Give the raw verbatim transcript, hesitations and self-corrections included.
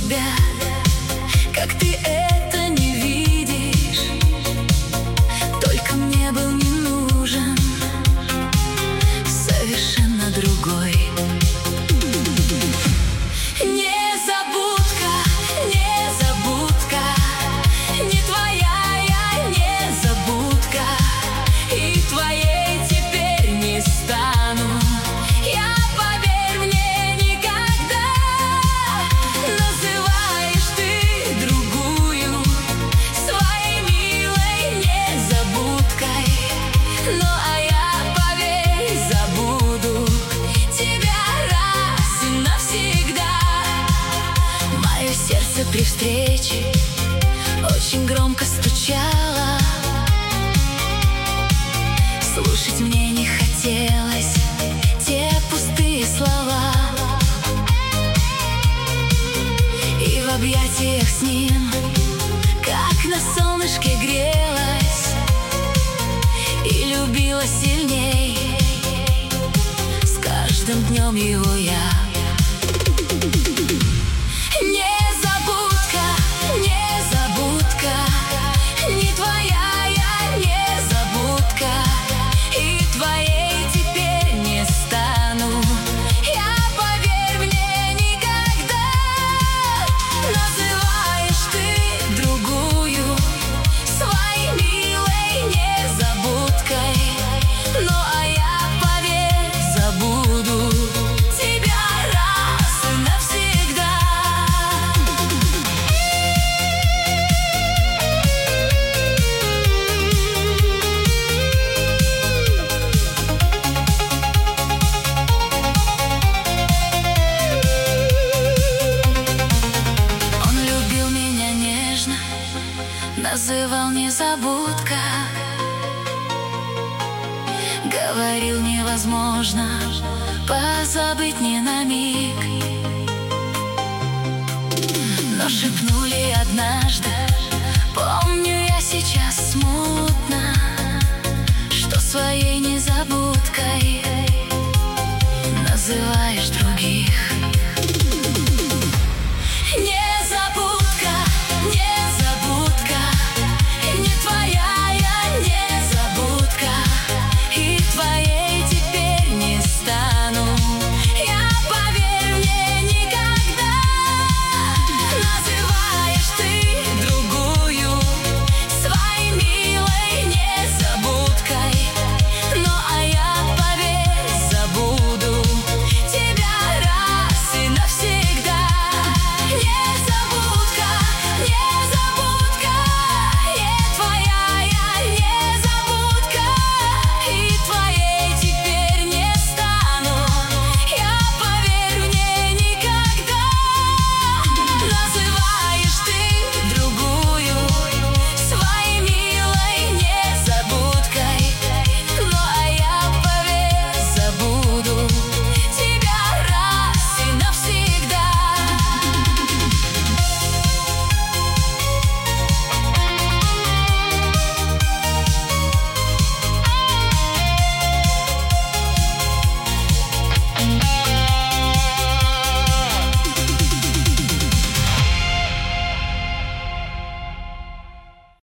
тебя, как ты это не видишь. Только мне был не нужен совершенно другой. Незабудка, незабудка, не твоя я незабудка, и твоей теперь не стану. Я, поверь мне, никогда. Называешь ты другую своей милой незабудкой, ну а я, поверь, забуду тебя раз и навсегда. Мое сердце при встрече очень громко стучало. Слушать мне не хотелось те пустые слова, и в объятиях с ним, как на солнышке, грелась и любила сильней с каждым днем его я. Незабудка, незабудка, не твоя я незабудка, и твоей теперь не стану. Я, поверь мне, никогда. Называешь ты другую своей милой незабудкой, ну а я, поверь, забуду тебя раз и навсегда. Он любил меня нежно, называл незабудка, говорил, невозможно позабыть ни на миг. Но шепнули однажды, помню я сейчас смутно, что своей незабудкой называешь другой.